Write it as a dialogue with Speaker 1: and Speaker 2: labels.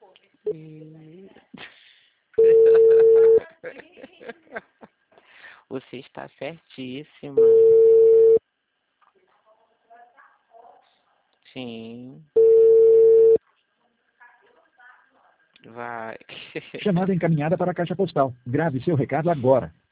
Speaker 1: Você está certíssima. Sim. Vai.
Speaker 2: Chamada encaminhada para a caixa postal. Grave seu recado agora.